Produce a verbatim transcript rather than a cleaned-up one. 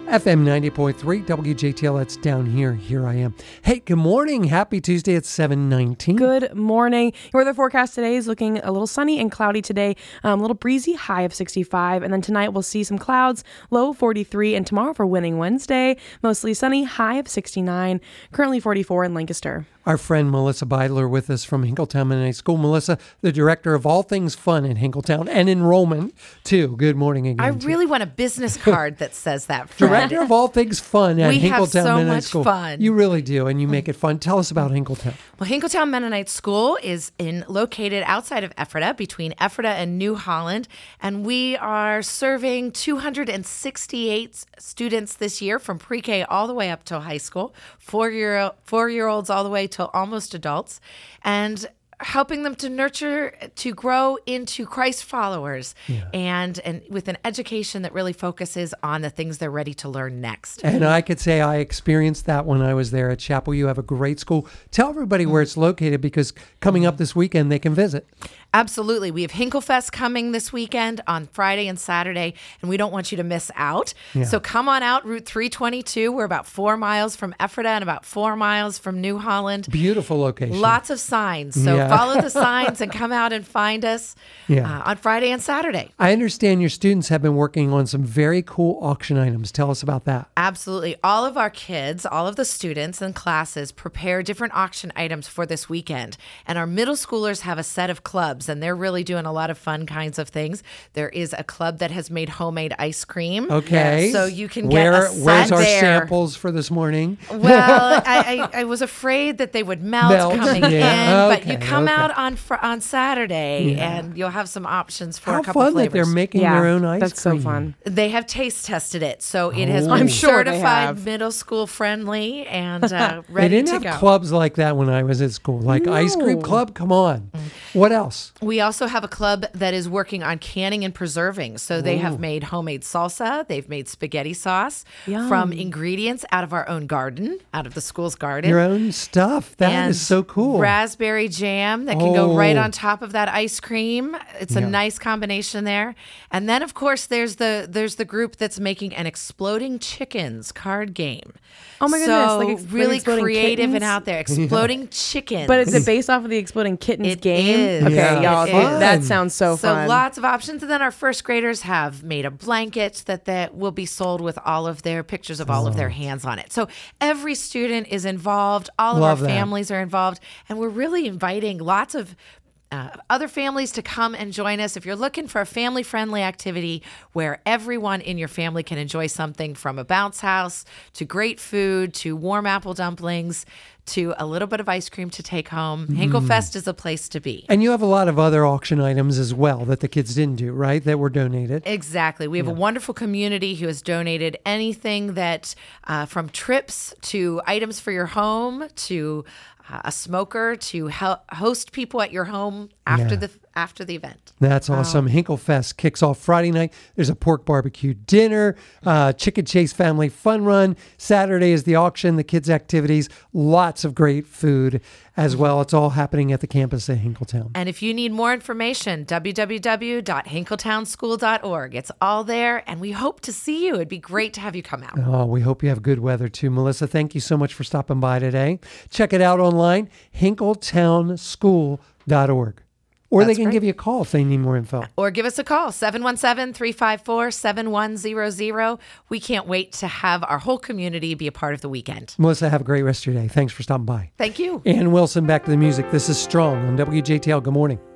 F M ninety point three, W J T L, that's down here. Here I am. Hey, good morning. Happy Tuesday. It's seven nineteen. Good morning. Your weather forecast today is looking a little sunny and cloudy today. Um, a little breezy, high of sixty-five. And then tonight we'll see some clouds, low forty-three. And tomorrow for Winning Wednesday, mostly sunny, high of sixty-nine. Currently forty-four in Lancaster. Our friend Melissa Beidler with us from Hinkletown Mennonite School. Melissa, the director of all things fun in Hinkletown and enrollment, too. Good morning again. I really want a business card that says that, Fred. Director of all things fun at we Hinkletown have so Mennonite much School. Fun. You really do, and you make it fun. Tell us about Hinkletown. Well, Hinkletown Mennonite School is in located outside of Ephrata, between Ephrata and New Holland, and we are serving two hundred sixty-eight students this year from pre-K all the way up to high school, four-year four-year-olds all the way till almost adults, and helping them to nurture, to grow into Christ followers, yeah. and and with an education that really focuses on the things they're ready to learn next. And I could say I experienced that when I was there at Chapel. You have a great school. Tell everybody where it's located, because coming up this weekend, they can visit. Absolutely. We have Hinklefest coming this weekend on Friday and Saturday, and we don't want you to miss out. Yeah. So come on out, Route three twenty-two. We're about four miles from Ephrata and about four miles from New Holland. Beautiful location. Lots of signs. So yeah. follow the signs and come out and find us yeah. uh, on Friday and Saturday. I understand your students have been working on some very cool auction items. Tell us about that. Absolutely. All of our kids, all of the students and classes prepare different auction items for this weekend. And our middle schoolers have a set of clubs, and they're really doing a lot of fun kinds of things. There is a club that has made homemade ice cream. Okay. So you can Where, get a set Where's our there. samples for this morning? Well, I, I, I was afraid that they would melt, melt. coming yeah. in, okay. but you come okay. out on fr- on Saturday, yeah. and you'll have some options for How a couple fun flavors. that they're making yeah, their own ice that's cream. so fun. They have taste tested it, so it Oh. has been I'm sure they certified have. middle school friendly and uh, They ready didn't to have go. clubs like that when I was at school, like No. ice cream club. Come on. What else? We also have a club that is working on canning and preserving. So they Ooh. have made homemade salsa. They've made spaghetti sauce Yum. from ingredients out of our own garden, out of the school's garden. Your own stuff. That and is so cool. Raspberry jam that can go right Oh. on top of that ice cream. It's a Yeah. nice combination there. And then, of course, there's the there's the group that's making an Exploding Chickens card game. Oh my goodness, So like ex- like really Exploding creative Kittens? and out there. Exploding Chickens. But is it based off of the Exploding Kittens It game? is. Okay, Yeah. y'all, It dude, is. that sounds so, So fun. lots of options. And then our first graders have made a blanket that, that will be sold with all of their pictures of all of their hands on it. So every student is involved. All of Love our that. families are involved. And we're really inviting lots of Uh, other families to come and join us. If you're looking for a family-friendly activity where everyone in your family can enjoy something, from a bounce house to great food to warm apple dumplings to a little bit of ice cream to take home, Mm. Hinklefest is a place to be. And you have a lot of other auction items as well that the kids didn't do, right? That were donated. Exactly. We have a wonderful community who has donated anything that, uh, from trips to items for your home to uh, a smoker to hel- host people at your home after Yeah. the after the event. That's awesome. Hinklefest kicks off Friday night. There's a pork barbecue dinner, uh, Chicken Chase Family Fun Run. Saturday is the auction, the kids' activities, lots of great food as well. It's all happening at the campus at Hinkletown. And if you need more information, w w w dot hinkletown school dot org. It's all there, and we hope to see you. It'd be great to have you come out. Oh, we hope you have good weather too. Melissa, thank you so much for stopping by today. Check it out online, hinkletown school dot org. Or That's they can right. give you a call if they need more info. Or give us a call, seven one seven, three five four, seven one zero zero. We can't wait to have our whole community be a part of the weekend. Melissa, have a great rest of your day. Thanks for stopping by. Thank you. Ann Wilson, back to the music. This is Strong on W J T L. Good morning.